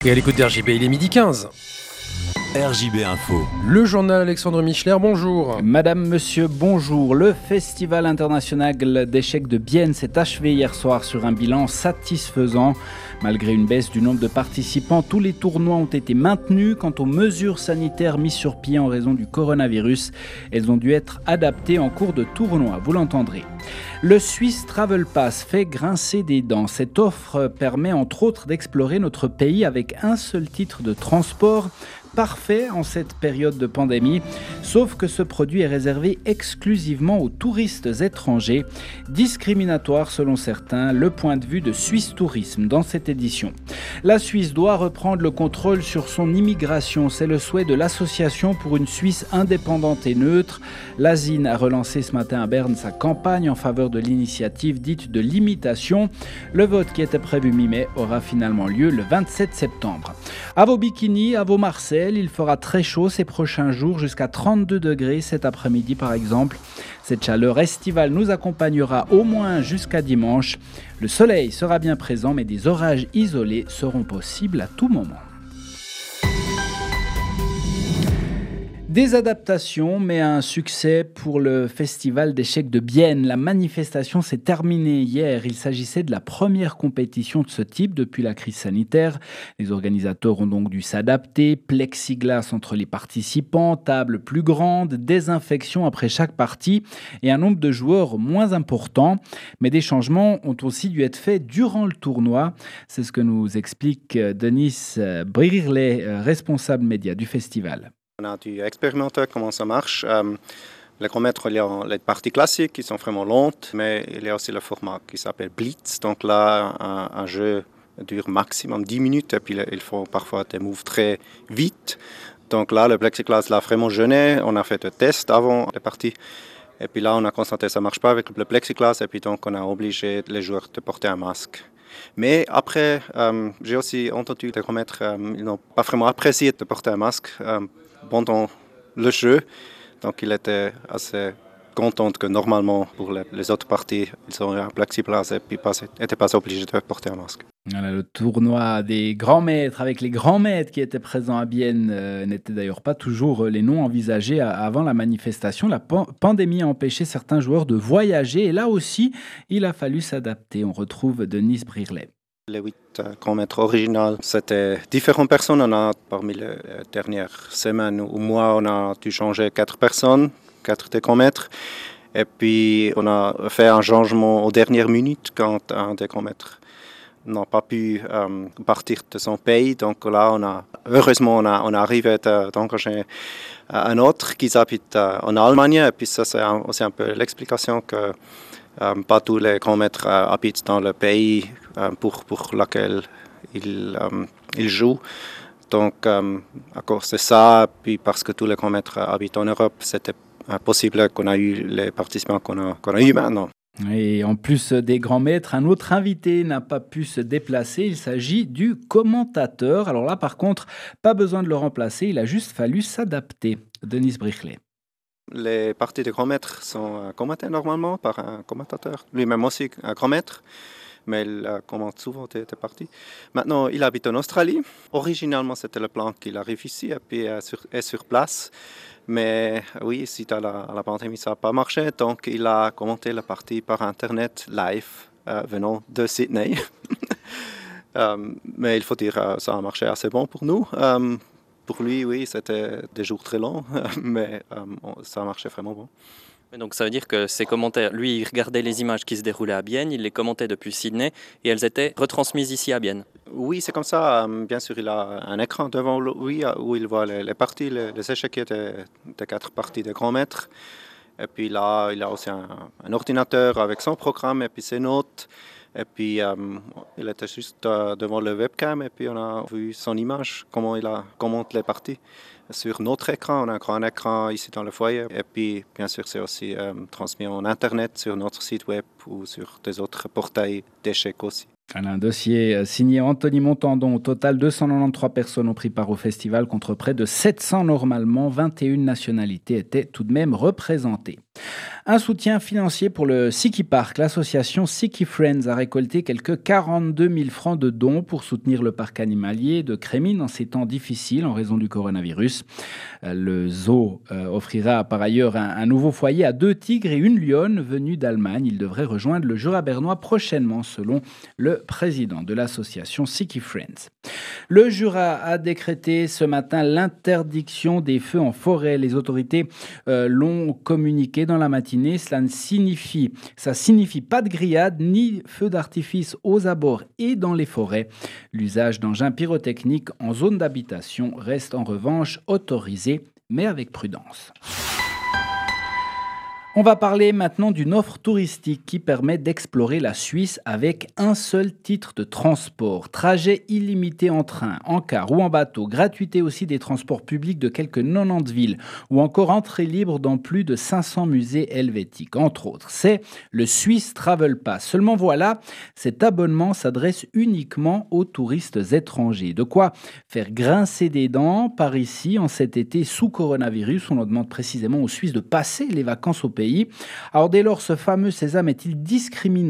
Et à l'écoute d'RJB, il est midi 15. RJB Info. Le journal Alexandre Michler, bonjour. Madame, monsieur, bonjour. Le Festival international d'échecs de Bienne s'est achevé hier soir sur un bilan satisfaisant. Malgré une baisse du nombre de participants, tous les tournois ont été maintenus. Quant aux mesures sanitaires mises sur pied en raison du coronavirus, elles ont dû être adaptées en cours de tournoi, vous l'entendrez. Le Swiss Travel Pass fait grincer des dents. Cette offre permet entre autres d'explorer notre pays avec un seul titre de transport. Parfait en cette période de pandémie, sauf que ce produit est réservé exclusivement aux touristes étrangers. Discriminatoire selon certains, le point de vue de Suisse Tourisme dans cette édition. La Suisse doit reprendre le contrôle sur son immigration, c'est le souhait de l'Association pour une Suisse indépendante et neutre. L'ASIN a relancé ce matin à Berne sa campagne en faveur de l'initiative dite de l'imitation. Le vote qui était prévu mi-mai aura finalement lieu le 27 septembre. À vos bikinis, à vos Marseille, il fera très chaud ces prochains jours, jusqu'à 32 degrés cet après-midi par exemple. Cette chaleur estivale nous accompagnera au moins jusqu'à dimanche. Le soleil sera bien présent, mais des orages isolés seront possibles à tout moment. Des adaptations, mais un succès pour le Festival d'échecs de Bienne. La manifestation s'est terminée hier. Il s'agissait de la première compétition de ce type depuis la crise sanitaire. Les organisateurs ont donc dû s'adapter. Plexiglas entre les participants, table plus grande, désinfection après chaque partie et un nombre de joueurs moins important. Mais des changements ont aussi dû être faits durant le tournoi. C'est ce que nous explique Denis Brirlet, responsable média du festival. On a dû expérimenter comment ça marche. Les chronomètres, il y a les parties classiques qui sont vraiment lentes, mais il y a aussi le format qui s'appelle Blitz. Donc là, un jeu dure maximum 10 minutes et puis il faut parfois des moves très vite. Donc là, le plexiglas l'a vraiment gêné. On a fait des tests avant les parties. Et puis là, on a constaté que ça ne marche pas avec le plexiglas et puis donc on a obligé les joueurs de porter un masque. Mais après, j'ai aussi entendu les chronomètres, ils n'ont pas vraiment apprécié de porter un masque pendant le jeu. Donc il était assez content que normalement pour les autres parties, ils auraient un plexiglas et puis n'étaient pas obligés de porter un masque. Voilà, le tournoi des grands maîtres avec les grands maîtres qui étaient présents à Bienne n'étaient d'ailleurs pas toujours les noms envisagés avant la manifestation. La pandémie a empêché certains joueurs de voyager et là aussi, il a fallu s'adapter. On retrouve Denis Brirlet. Les 8 grands maîtres originaux, c'était différentes personnes. On a, parmi les dernières semaines ou mois, on a dû changer 4 personnes, 4 des grands maîtres. Et puis, on a fait un changement aux dernières minutes quand un des grands maîtres n'a pas pu partir de son pays. Donc là, heureusement, on a arrivé d'engager un autre qui habite en Allemagne. Et puis ça, c'est aussi un peu l'explication que pas tous les grands maîtres habitent dans le pays pour lequel ils jouent. Donc, à cause de ça, puis parce que tous les grands maîtres habitent en Europe, c'était possible qu'on a eu les participants qu'on a eu maintenant. Et en plus des grands maîtres, un autre invité n'a pas pu se déplacer. Il s'agit du commentateur. Alors là, par contre, pas besoin de le remplacer. Il a juste fallu s'adapter. Denis Brirlet. Les parties des grands maîtres sont commentées normalement par un commentateur, lui-même aussi un grand maître, mais il commente souvent des parties. Maintenant, il habite en Australie. Originalement, c'était le plan qu'il arrive ici et puis est sur place. Mais oui, suite à la pandémie, ça n'a pas marché. Donc, il a commenté la partie par Internet, live, venant de Sydney. Mais il faut dire, ça a marché assez bon pour nous. Pour lui, oui, c'était des jours très longs, mais ça marchait vraiment bon. Donc ça veut dire que ses commentaires, lui, il regardait les images qui se déroulaient à Bienne, il les commentait depuis Sydney et elles étaient retransmises ici à Bienne. Oui, c'est comme ça. Bien sûr, il a un écran devant lui où il voit les parties, les échecs des 4 parties de grands maîtres. Et puis là, il a aussi un ordinateur avec son programme et puis ses notes. Et puis, il était juste devant le webcam et puis on a vu son image, comment il commente les parties. Sur notre écran, on a un grand écran ici dans le foyer. Et puis, bien sûr, c'est aussi transmis en Internet sur notre site web ou sur des autres portails d'échecs aussi. Un dossier signé Anthony Montandon. Au total, 293 personnes ont pris part au festival contre près de 700 normalement. 21 nationalités étaient tout de même représentées. Un soutien financier pour le Siki Park. L'association Siki Friends a récolté quelques 42 000 francs de dons pour soutenir le parc animalier de Crémines en ces temps difficiles en raison du coronavirus. Le zoo offrira par ailleurs un nouveau foyer à 2 tigres et une lionne venus d'Allemagne. Ils devraient rejoindre le Jura bernois prochainement, selon le président de l'association Siki Friends. Le Jura a décrété ce matin l'interdiction des feux en forêt. Les autorités l'ont communiqué dans la matinée. Ça signifie pas de grillade ni feux d'artifice aux abords et dans les forêts. L'usage d'engins pyrotechniques en zone d'habitation reste en revanche autorisé, mais avec prudence. On va parler maintenant d'une offre touristique qui permet d'explorer la Suisse avec un seul titre de transport. Trajet illimité en train, en car ou en bateau, gratuité aussi des transports publics de quelques 90 villes ou encore entrée libre dans plus de 500 musées helvétiques, entre autres. C'est le Swiss Travel Pass. Seulement voilà, cet abonnement s'adresse uniquement aux touristes étrangers. De quoi faire grincer des dents par ici en cet été sous coronavirus. On en demande précisément aux Suisses de passer les vacances au pays. Alors dès lors, ce fameux sésame est-il discriminatoire ?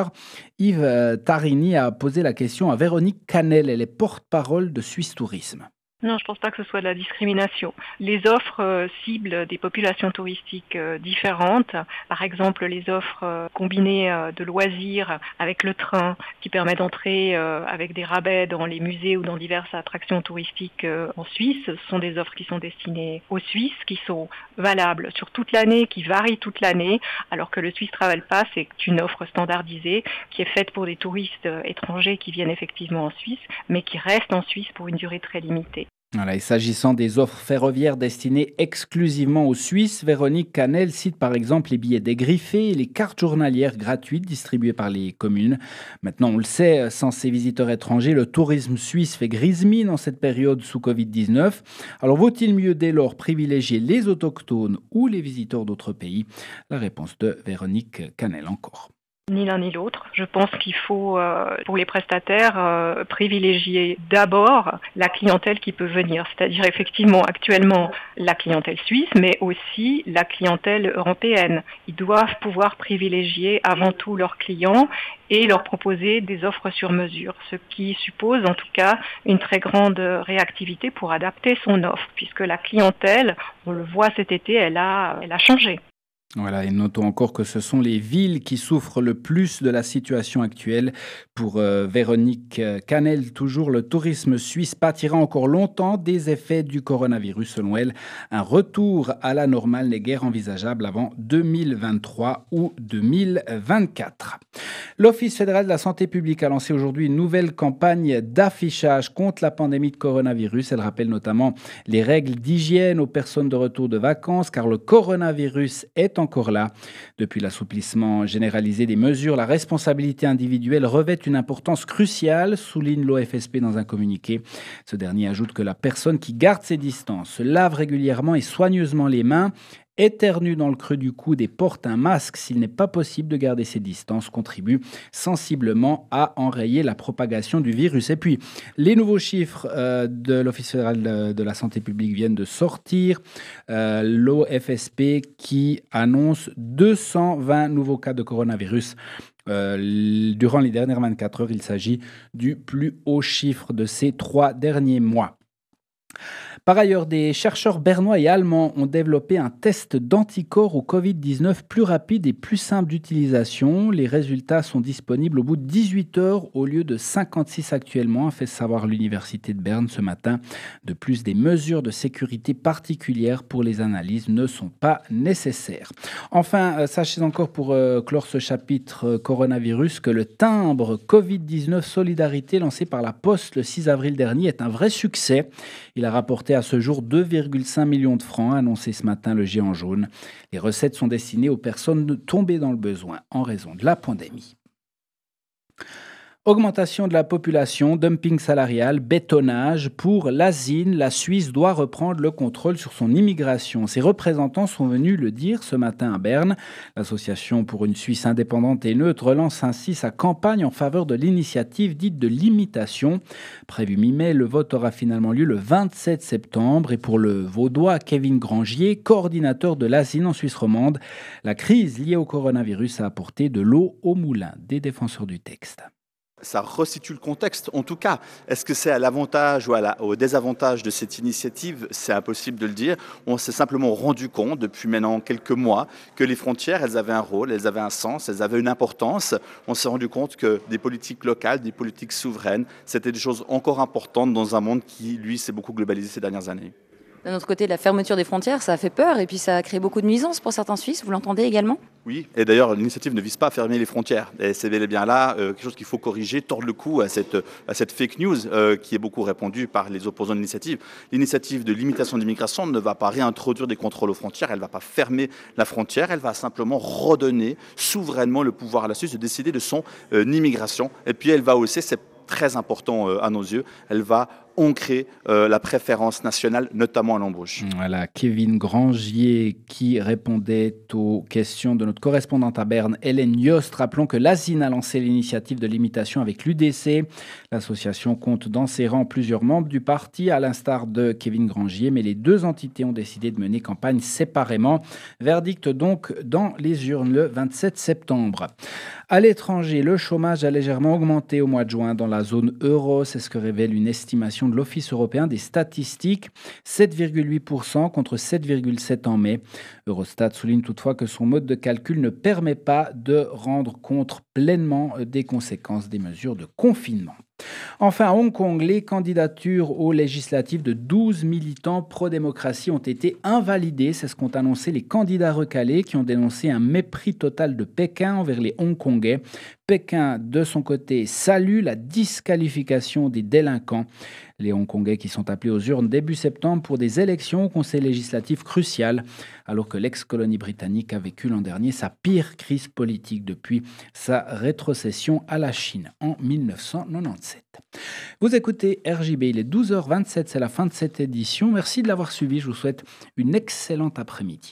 Yves Tarini a posé la question à Véronique Canel, elle est porte-parole de Suisse Tourisme. Non, je pense pas que ce soit de la discrimination. Les offres ciblent des populations touristiques différentes. Par exemple, les offres combinées de loisirs avec le train qui permet d'entrer avec des rabais dans les musées ou dans diverses attractions touristiques en Suisse. Ce sont des offres qui sont destinées aux Suisses, qui sont valables sur toute l'année, qui varient toute l'année, alors que le Swiss Travel Pass est une offre standardisée qui est faite pour des touristes étrangers qui viennent effectivement en Suisse, mais qui restent en Suisse pour une durée très limitée. Voilà, et s'agissant des offres ferroviaires destinées exclusivement aux Suisses, Véronique Canel cite par exemple les billets dégriffés et les cartes journalières gratuites distribuées par les communes. Maintenant, on le sait, sans ces visiteurs étrangers, le tourisme suisse fait grise mine en cette période sous Covid-19. Alors, vaut-il mieux dès lors privilégier les autochtones ou les visiteurs d'autres pays ? La réponse de Véronique Canel encore. Ni l'un ni l'autre. Je pense qu'il faut, pour les prestataires, privilégier d'abord la clientèle qui peut venir, c'est-à-dire effectivement actuellement la clientèle suisse, mais aussi la clientèle européenne. Ils doivent pouvoir privilégier avant tout leurs clients et leur proposer des offres sur mesure, ce qui suppose en tout cas une très grande réactivité pour adapter son offre, puisque la clientèle, on le voit cet été, elle a changé. Voilà, et notons encore que ce sont les villes qui souffrent le plus de la situation actuelle. Pour Véronique Canel, toujours, le tourisme suisse pâtira encore longtemps des effets du coronavirus. Selon elle, un retour à la normale n'est guère envisageable avant 2023 ou 2024. L'Office fédéral de la santé publique a lancé aujourd'hui une nouvelle campagne d'affichage contre la pandémie de coronavirus. Elle rappelle notamment les règles d'hygiène aux personnes de retour de vacances, car le coronavirus est encore là. Depuis l'assouplissement généralisé des mesures, la responsabilité individuelle revêt une importance cruciale, souligne l'OFSP dans un communiqué. Ce dernier ajoute que la personne qui garde ses distances, se lave régulièrement et soigneusement les mains, éternue dans le creux du coude et porte un masque s'il n'est pas possible de garder ses distances contribue sensiblement à enrayer la propagation du virus. Et puis, les nouveaux chiffres de l'Office fédéral de la santé publique viennent de sortir. L'OFSP qui annonce 220 nouveaux cas de coronavirus durant les dernières 24 heures. Il s'agit du plus haut chiffre de ces 3 derniers mois. Par ailleurs, des chercheurs bernois et allemands ont développé un test d'anticorps au Covid-19 plus rapide et plus simple d'utilisation. Les résultats sont disponibles au bout de 18 heures au lieu de 56 actuellement, a fait savoir l'Université de Berne ce matin. De plus, des mesures de sécurité particulières pour les analyses ne sont pas nécessaires. Enfin, sachez encore pour clore ce chapitre coronavirus que le timbre Covid-19 Solidarité lancé par la Poste le 6 avril dernier est un vrai succès. Il a rapporté à ce jour 2,5 millions de francs, a annoncé ce matin le géant jaune. Les recettes sont destinées aux personnes tombées dans le besoin en raison de la pandémie. Augmentation de la population, dumping salarial, bétonnage. Pour l'ASIN, la Suisse doit reprendre le contrôle sur son immigration. Ses représentants sont venus le dire ce matin à Berne. L'Association pour une Suisse indépendante et neutre lance ainsi sa campagne en faveur de l'initiative dite de l'imitation. Prévu mi-mai, le vote aura finalement lieu le 27 septembre. Et pour le Vaudois Kevin Grangier, coordinateur de l'ASIN en Suisse romande, la crise liée au coronavirus a apporté de l'eau au moulin des défenseurs du texte. Ça resitue le contexte. En tout cas, est-ce que c'est à l'avantage ou au désavantage de cette initiative? C'est impossible de le dire. On s'est simplement rendu compte depuis maintenant quelques mois que les frontières, elles avaient un rôle, elles avaient un sens, elles avaient une importance. On s'est rendu compte que des politiques locales, des politiques souveraines, c'était des choses encore importantes dans un monde qui, lui, s'est beaucoup globalisé ces dernières années. D'un autre côté, la fermeture des frontières, ça a fait peur et puis ça a créé beaucoup de nuisances pour certains Suisses. Vous l'entendez également ? Oui, et d'ailleurs, l'initiative ne vise pas à fermer les frontières. Et c'est bel et bien là quelque chose qu'il faut corriger, tordre le cou à cette fake news qui est beaucoup répandue par les opposants de l'initiative. L'initiative de limitation d'immigration ne va pas réintroduire des contrôles aux frontières, elle ne va pas fermer la frontière, elle va simplement redonner souverainement le pouvoir à la Suisse de décider de son immigration. Et puis elle va aussi, c'est très important à nos yeux, elle va ancrer la préférence nationale, notamment à l'embauche. Voilà, Kevin Grangier qui répondait aux questions de notre correspondante à Berne, Hélène Yost. Rappelons que l'ASIN a lancé l'initiative de l'imitation avec l'UDC. L'association compte dans ses rangs plusieurs membres du parti, à l'instar de Kevin Grangier, mais les deux entités ont décidé de mener campagne séparément. Verdict donc dans les urnes le 27 septembre. À l'étranger, le chômage a légèrement augmenté au mois de juin dans la zone euro. C'est ce que révèle une estimation de l'Office européen des statistiques, 7,8% contre 7,7% en mai. Eurostat souligne toutefois que son mode de calcul ne permet pas de rendre compte pleinement des conséquences des mesures de confinement. Enfin, à Hong Kong, les candidatures aux législatives de 12 militants pro-démocratie ont été invalidées. C'est ce qu'ont annoncé les candidats recalés qui ont dénoncé un mépris total de Pékin envers les Hongkongais. Pékin, de son côté, salue la disqualification des délinquants. Les Hongkongais qui sont appelés aux urnes début septembre pour des élections au Conseil législatif crucial, alors que l'ex-colonie britannique a vécu l'an dernier sa pire crise politique depuis sa rétrocession à la Chine en 1997. Vous écoutez RJB, il est 12h27, c'est la fin de cette édition. Merci de l'avoir suivi, je vous souhaite une excellente après-midi.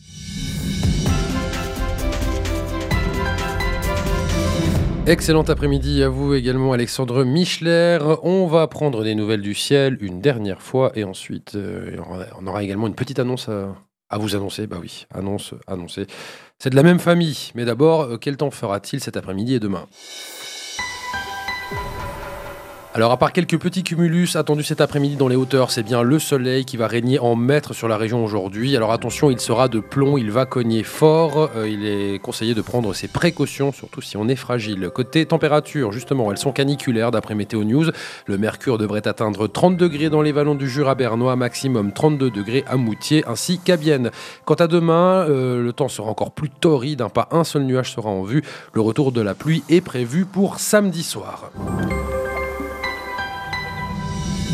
Excellent après-midi à vous également, Alexandre Michler. On va prendre des nouvelles du ciel une dernière fois et ensuite on aura également une petite annonce à vous annoncer. Bah oui, annoncée. C'est de la même famille, mais d'abord, quel temps fera-t-il cet après-midi et demain ? Alors, à part quelques petits cumulus attendus cet après-midi dans les hauteurs, c'est bien le soleil qui va régner en maître sur la région aujourd'hui. Alors attention, il sera de plomb, il va cogner fort. Il est conseillé de prendre ses précautions, surtout si on est fragile. Côté température, justement, elles sont caniculaires d'après Météo News. Le mercure devrait atteindre 30 degrés dans les vallons du Jura bernois, maximum 32 degrés à Moutier ainsi qu'à Bienne. Quant à demain, le temps sera encore plus torride, pas un seul nuage sera en vue. Le retour de la pluie est prévu pour samedi soir.